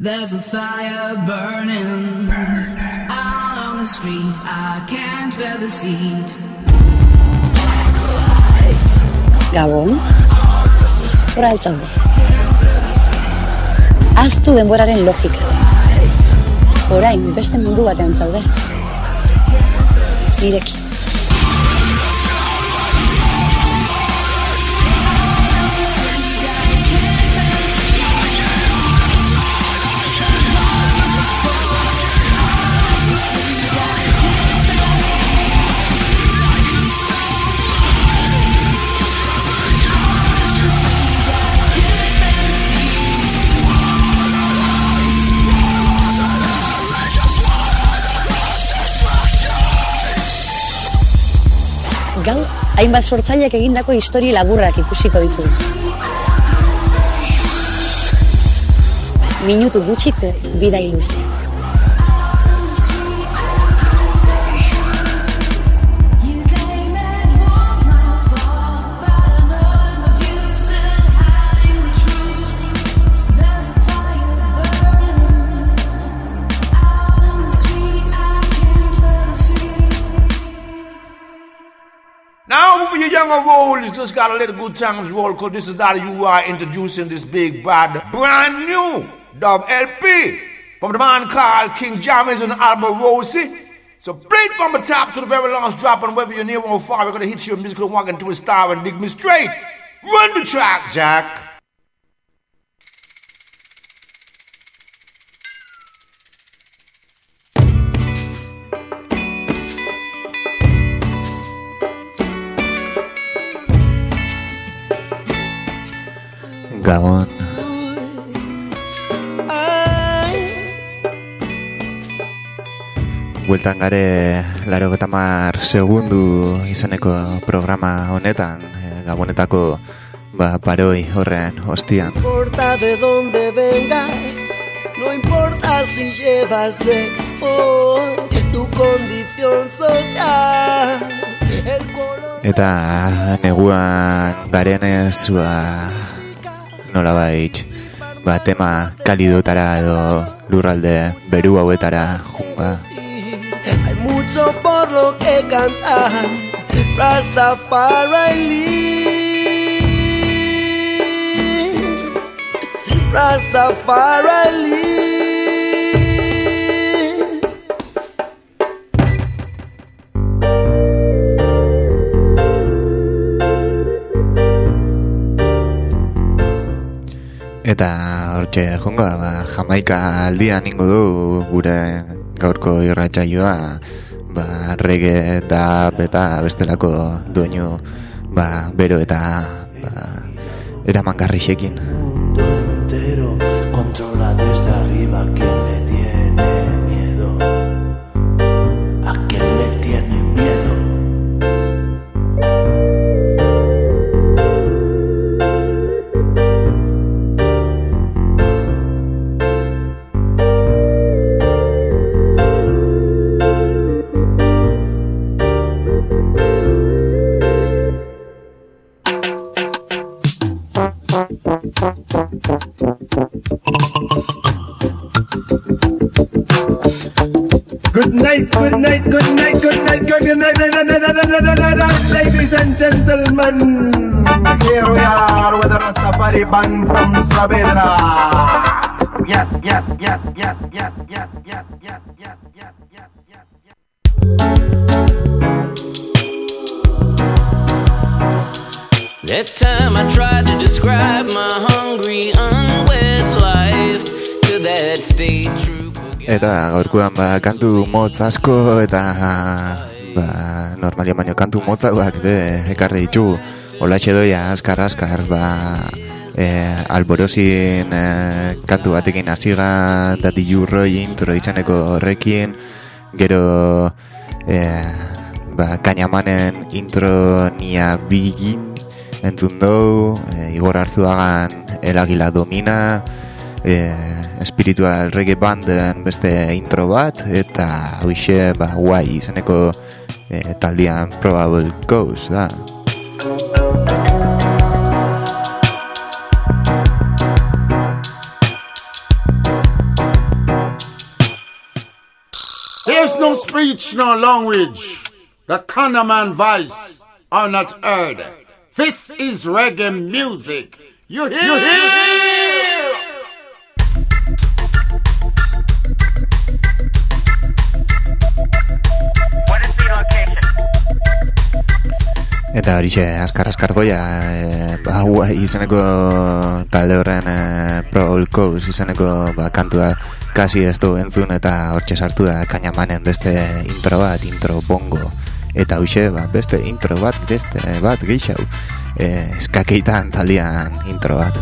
There's a fire burning out on the street. I can't bear the seat. Gabon, ora altzaude. Aztu denboraren logika. Orain beste mundu batean zaude. Nirekin. Gaur, hainbat sortzaileak egindako historia laburrak ikusiko ditugu. Minutu gutxiko bidai luze. Roll, you just gotta let good times roll, cause this is how you are introducing this big bad brand new dub LP from the man called King Jammys and Albert Rosie. So play it from the top to the very last drop, and whether you're near or far, we're gonna hit your musical wagon to a star and dig me straight. Run the track, Jack. Gabon. Bueltan gare 80 segundu izeneko programa honetan, Gabonetako paroi horren ostian. No importa de donde vengas, no importa si llevas drugs o tu condición social, el color. Eta neguan garenez nolabait tema kalidotara edo lurralde beru hauetara junga. Hay mucho por lo que cantar, Rastafari, Rastafari. Eta hortxe jongo, Jamaika aldian ingo du gure gaurko irratsaioa, reggae, dub eta bestelako doinu bero eta eramangarrixekin. Mundo entero controla desde arriba quien le tiene miedo, a quien le tiene miedo. Good night, good night, good night, good night, good night, ladies and gentlemen. Here we are with the Rastafari band from Saavedra. Yes, yes, yes, yes, yes, yes, yes, yes, yes, yes, yes, yes, yes. That time I tried to describe my hungry, unwed life to that state trooper. Eta gaurkoan kantu motz asko eta normalia baino kantu motzauak ekarri ditu. Olaxe doia askar Alborosin kantu batekin hasiga Daddy Jurroi intro izaneko horrekin, gero Kainamanen intro nia bigin entzun dugu, Igor Arzuagan El Águila Domina, Spiritual Reggae Banden beste intro bat, eta hoixe guai izaneko taldean Probable Cause da. no speech nor language, the Condoman voice are not heard. This is reggae music. You hear? You hear? What is the location? Eta horixe, azkar goia, Hawaii izeneko talde horren Prowl Coast izeneko kantua kasi ez du entzun, eta hortxe sartu da Kainamanen beste intro bongo, eta horixe beste intro bat geixau, eskakeitan taldean intro bat.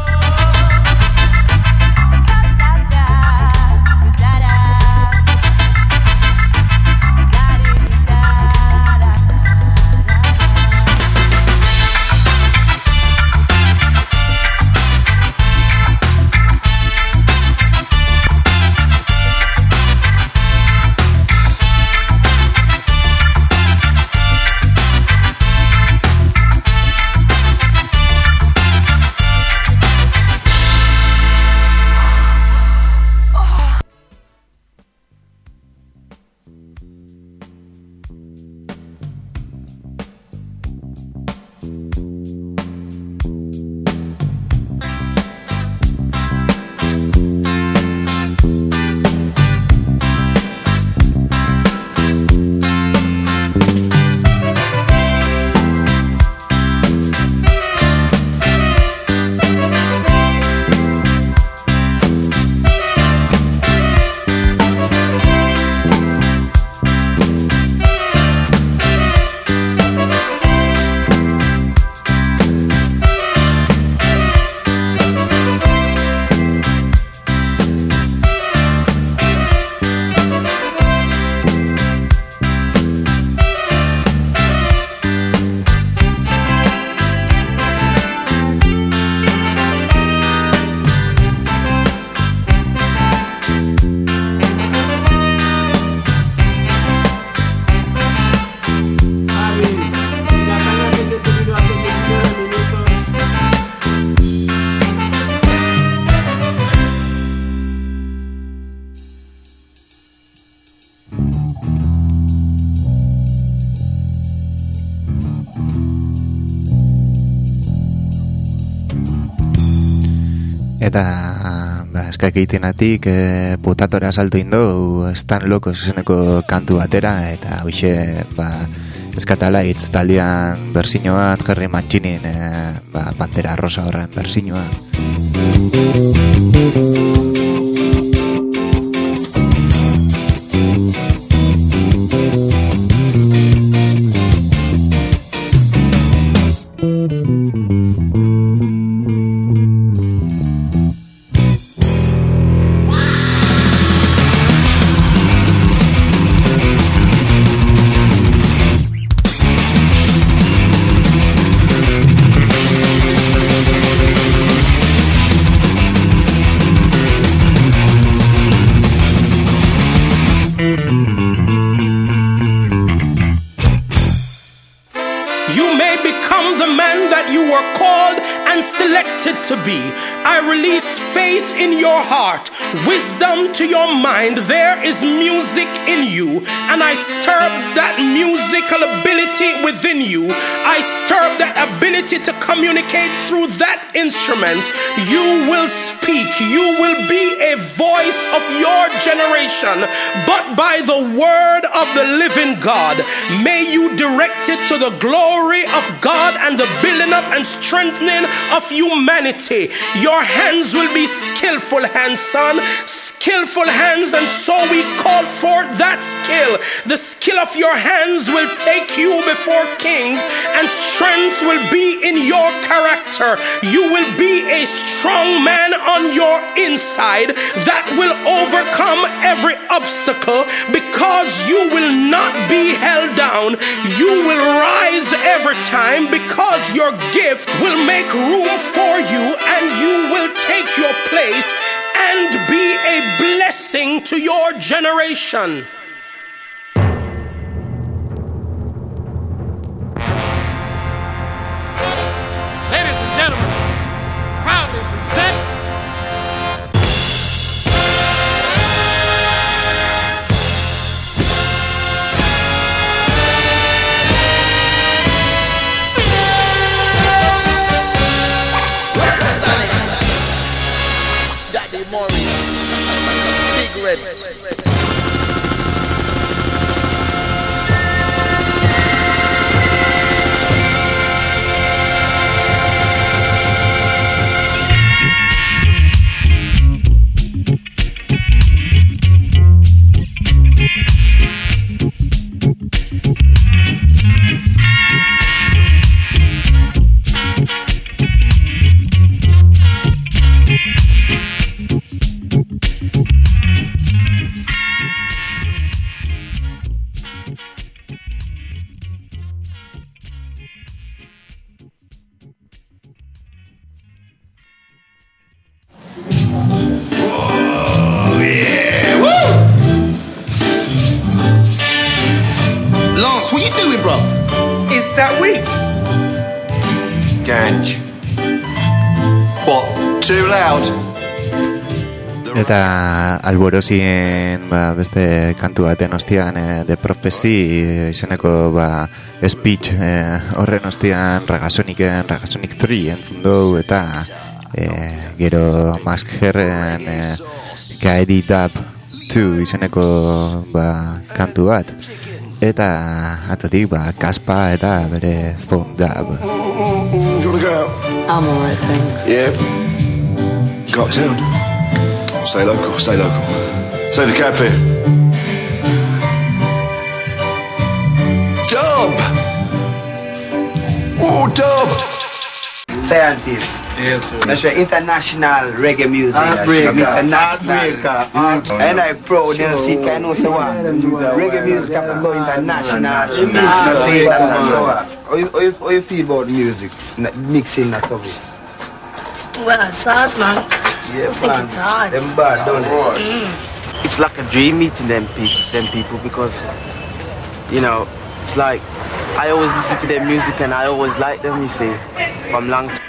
Eta eskak egitenatik potatorea salto indo Stan Locos izeneko kantu batera, eta hoxe eskatala hitz taldean berzino bat Jerry Mancinin Pantera Rosa horren berzinoa. To be. I release faith in your heart, wisdom to your mind. There is music in you, and I stir up that musical ability within you. I stir up that ability to communicate through that instrument. You will speak. You will be a voice of your generation, but by the word of the living God. May you direct it to the glory of God and the building up and strengthening of humanity. Your hands will be skillful hands, son. Skillful hands, and so we call forth that skill. The skill of your hands will take you before kings, and strength will be in your character. You will be a strong man on your inside that will overcome every obstacle, because you will not be held down. You will rise every time, because your gift will make room for you, and you will take your place and be a blessing to your generation. Ladies and gentlemen, proudly presents Lance, what you doing, bruv? It's that wheat. Ganj. What? Too loud? Eta alborozien beste kantu baten ostian The Prophecy izeneko speech horren ostian Ragasonic 3 entzun dugu eta gero Maskerren Kaedi Dub 2 izeneko kantu bat eta atzatik Kaspa eta bere Phone Dub. Do you want to go out? I'm alright, thanks. Yeah. Go uptown. Stay local, stay local. Save the cab fare. Dub! Oh, Dub! Scientists. Yes, sir. That's right, international reggae music. International. And I'm proud to see, I know so what. Reggae music have to go international. How you feel about music? Mixing that of it? Well, it's hard, man. Yeah, I think it's hard. Them bad, don't it? It's like a dream meeting them people because, you know, it's like I always listen to their music and I always like them, you see, from long time.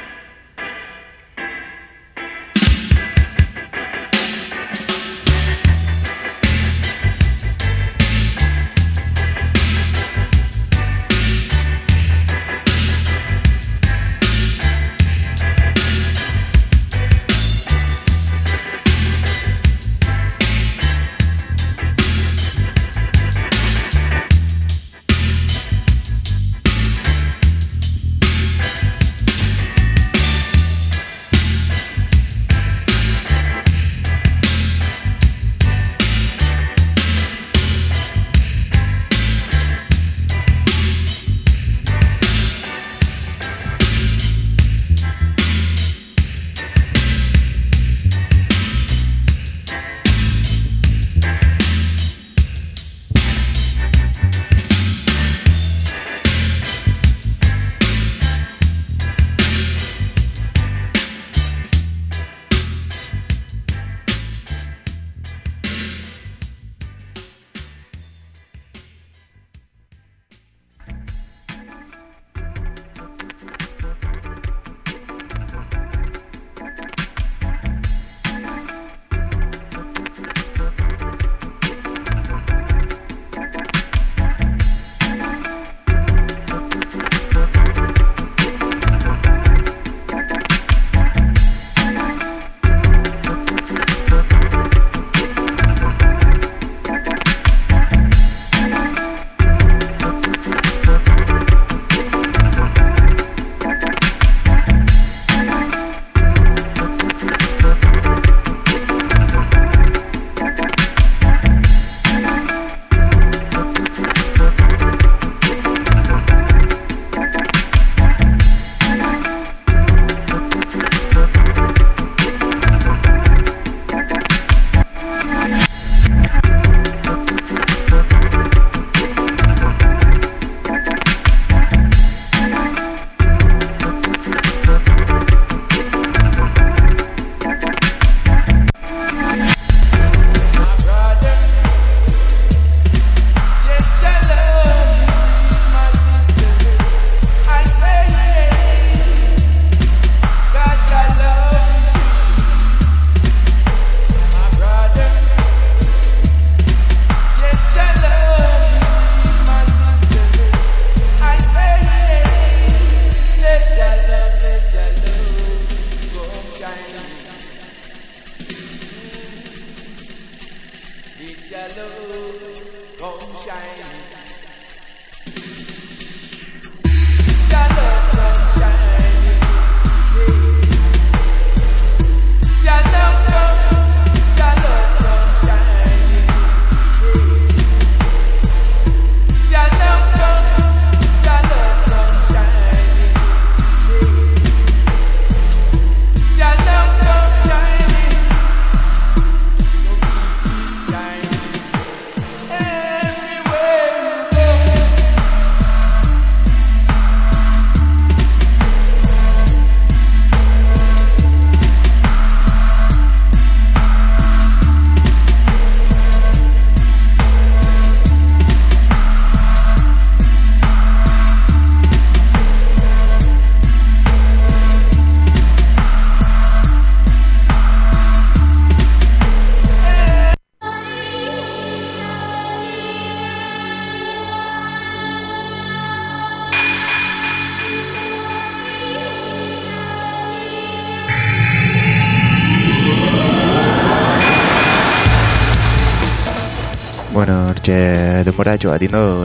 Bueno, hortxe denbora joa dino,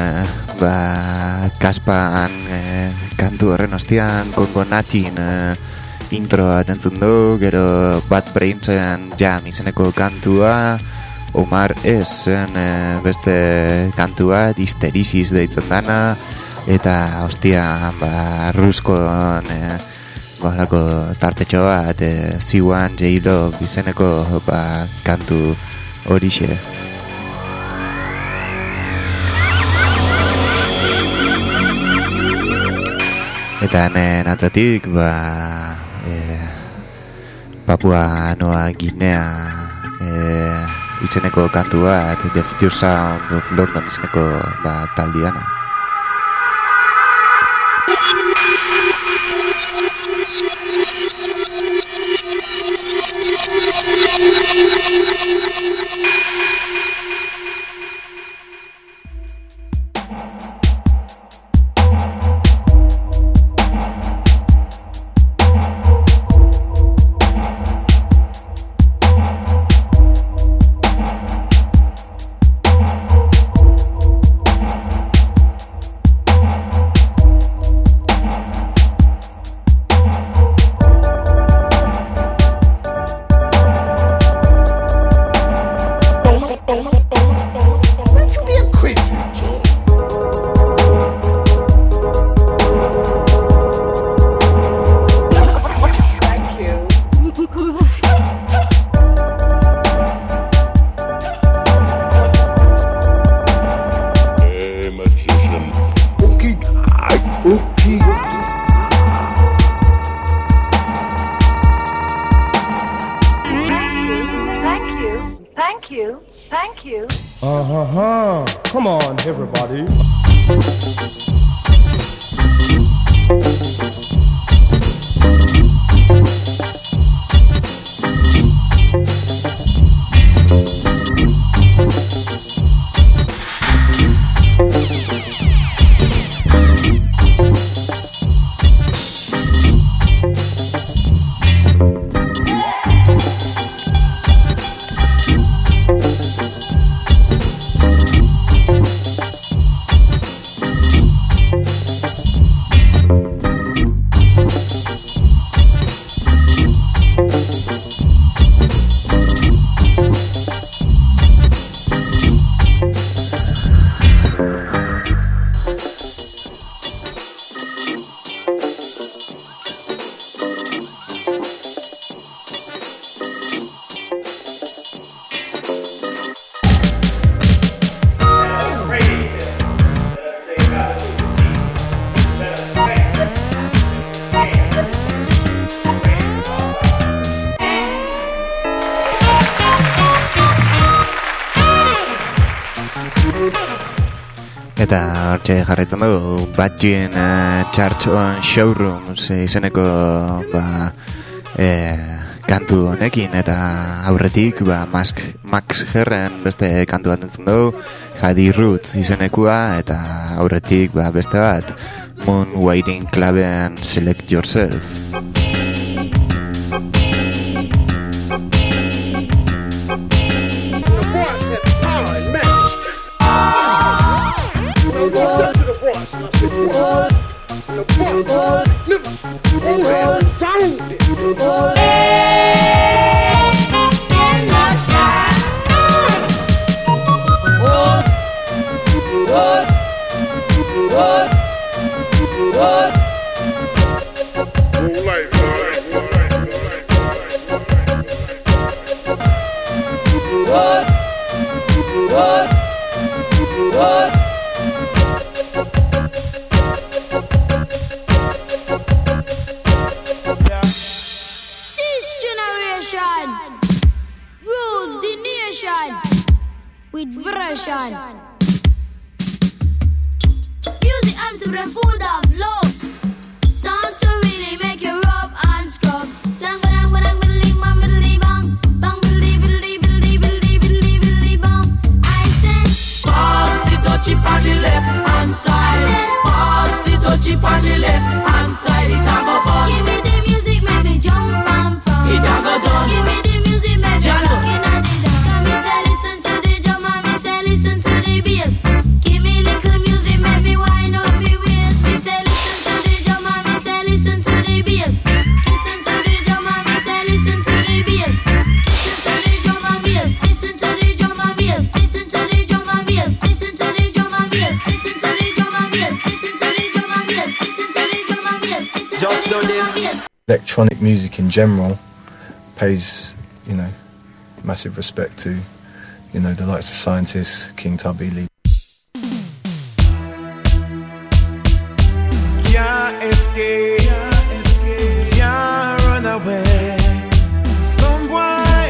kaspan kantu horren ostian Kongo Natin introa entzun du, gero Bad Brainsen Jam izeneko kantua, Omar Esen beste kantua, Histerisis deitzen dana, eta ostian Ruskon balako tartetxo bat, C1 J-Lo izeneko kantu horixe. Eta hemen atzatik, Papua Noa Ginea izeneko kantu bat, The Future Sound of London izeneko taldiana. Come on, everybody. Eta hortxe jarraitzen dugu Batgin Church on Showrooms izeneko kantu honekin, eta aurretik Max Herren beste kantu bat entzun dugu, Hadi Roots izenekua, eta aurretik beste bat Moon Waiting Cluben Select Yourself. generation rules the nation with version. Music I'm super full of love. Sounds to really make you rub and scrub. Dang bang bang biddly bang biddly bang bang biddly biddly biddly biddly biddly biddly bang. I said, pass the touchy on the left hand side. Pass the touchy on the left hand side. It a go fun. Give me the music, make me jump and pump. It a go done. Give me the music, make me rockin' at the dance. Me say listen to the drum and me say listen to the bass. Give me little music, make me wind up me waist. Me say listen to the drum and me say listen to the bass. Listen to the drum and me say listen to the bass. Listen to the drum and bass. Listen to the drum and bass. Listen to the drum and bass. Listen to the drum and bass. Listen to the drum and bass. Listen to the drum and bass. Listen to the drum and bass. Just know this. Electronic music in general pays, massive respect to, the likes of Scientists, King Tubby, Lee. Can't escape, can't run away. Some boy,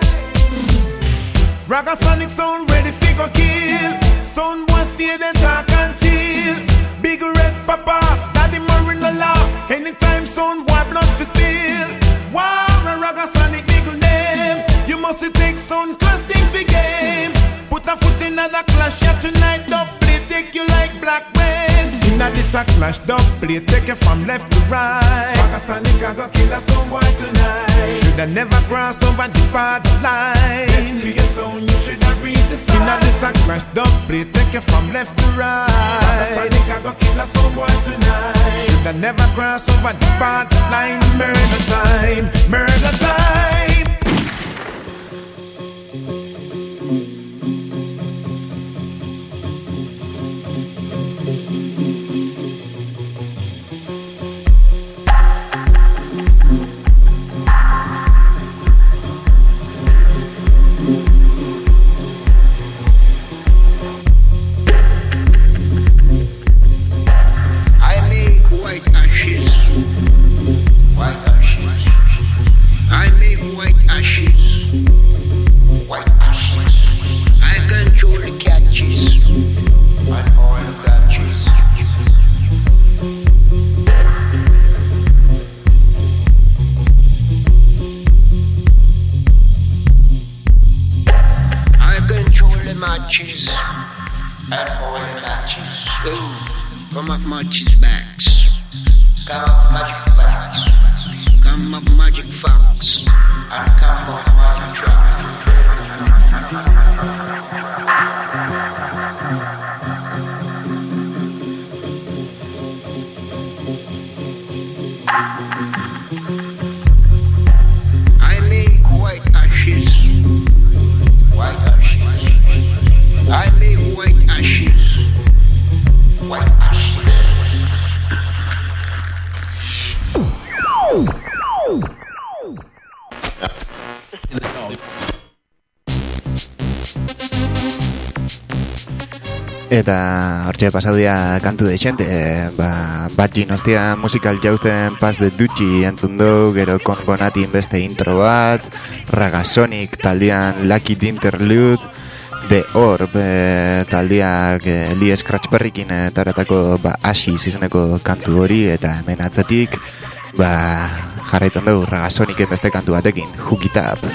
Ragga Sonic sound ready fi go kill. Sound boy stay then talk and chill. Big Red Papa, Daddy Murray no laugh. Anytime sound boy blood fi spill. Wow, Ragga Sonic big name. You must take sound clash thing fi game. Put a foot in the clash, yeah tonight. Don't play, take you like black man. Inna this a clash, don't play, take you from left to right. Ragga Sonic a go kill a some boy tonight. Shoulda never cross over the path line. Get to your sound, you shoulda read the sign. Inna this a clash, don't play, take you from left to right. Ragga Sonic a go kill a some boy tonight. Shoulda never cross over the path line. Murder time, murder time. Eta hortxe pasaudia kantu deixente, bat ginostia musikal jauten Pass the Dutxi entzun du, gero konbonatin beste intro bat, Ragga Sonic taldean Lucky Interlude, The Orb taldeak Lee Scratch Perrykin taratako Ashes izeneko kantu hori, eta hemen atzatik jarraitzen dugu Ragga Sonicen beste kantu batekin, Hook It Up.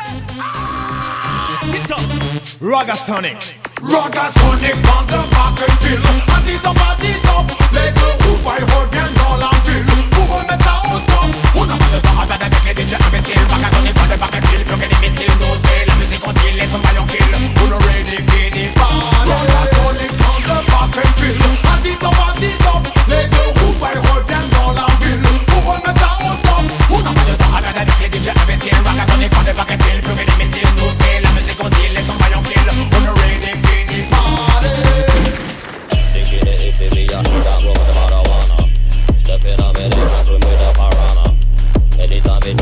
Ragga Sonic. Ragga Sonic on the battlefield. On dit en bâti top. Les deux roues reviennent dans la ville. Pour remettre ça au top. On n'a pas de temps à perdre avec les DJ imbéciles. Ragga Sonic on the battlefield. Bloquer des missiles. Nous c'est la musique on kill. Les son ballon kill. On est ready for the party. Ragga Sonic on the battlefield. On dit en bâti top. Les deux roues reviennent dans la ville. Pour remettre ça au top. On n'a pas de temps à perdre avec les DJ imbéciles. Ragga Sonic on the battlefield. Bloquer des missiles. Nous c'est la musique on kill. Les son ballon kill. On est ready for the party. Sticking it if it be a that roll with the marijuana. Stepping on me, they catch with the piranha. Anytime it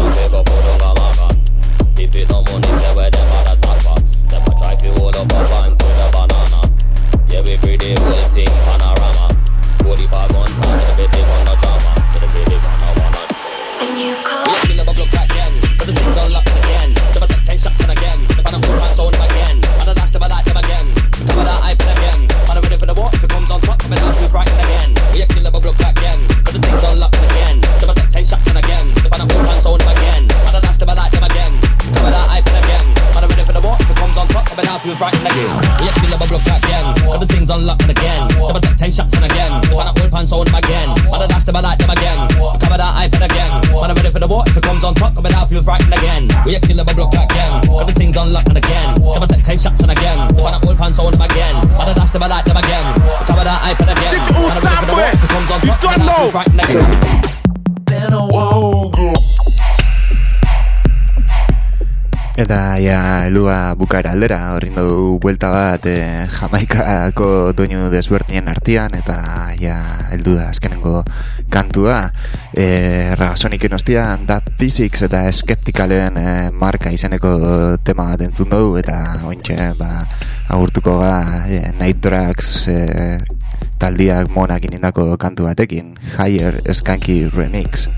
comes on top, coming out feels frightened again. We a killer, but block again. Got the things unlocked and again. Double take shots and again. The one up all pants on them again. And I dash them, I like them again. Cover that iPad again. Digital Samway. You don't know. Been a while ago. Eta ja, helua bukaera aldera, horrin dugu buelta bat Jamaikako doinu desbertinen artean, eta ja, heldu da azkenengo kantua. Ragasoniken ostian, That Physics eta Skepticalen marka izeneko tema bat entzun dugu, eta ointxe, agurtuko ga Night Drugs taldiak monak inindako kantu batekin, Higher Skanky Remix.